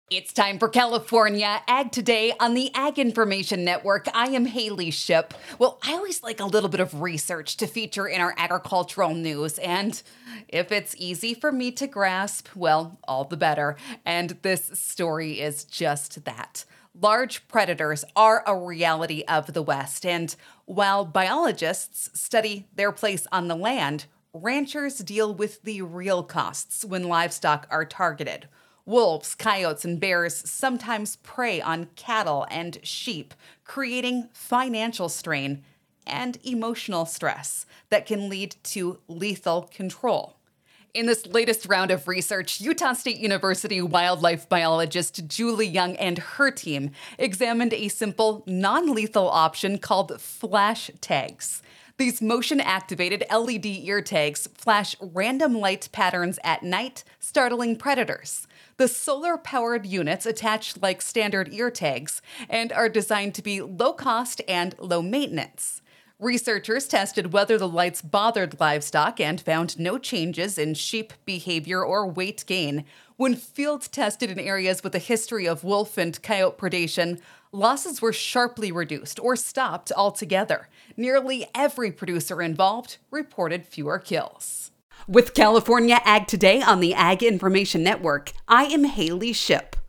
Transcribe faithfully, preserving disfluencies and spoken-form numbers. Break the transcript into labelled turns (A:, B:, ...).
A: It's time for California Ag Today on the Ag Information Network. I am Haley Ship. Well, I always like a little bit of research to feature in our agricultural news, and if it's easy for me to grasp, well, all the better. And this story is just that. Large predators are a reality of the West, and while biologists study their place on the land, ranchers deal with the real costs when livestock are targeted. Wolves, coyotes, and bears sometimes prey on cattle and sheep, creating financial strain and emotional stress that can lead to lethal control. In this latest round of research, Utah State University wildlife biologist Julie Young and her team examined a simple, non-lethal option called flash tags. These motion-activated L E D ear tags flash random light patterns at night, startling predators. The solar-powered units attach like standard ear tags and are designed to be low-cost and low-maintenance. Researchers tested whether the lights bothered livestock and found no changes in sheep behavior or weight gain. When field tested in areas with a history of wolf and coyote predation, losses were sharply reduced or stopped altogether. Nearly every producer involved reported fewer kills. With California Ag Today on the Ag Information Network, I am Haley Ship.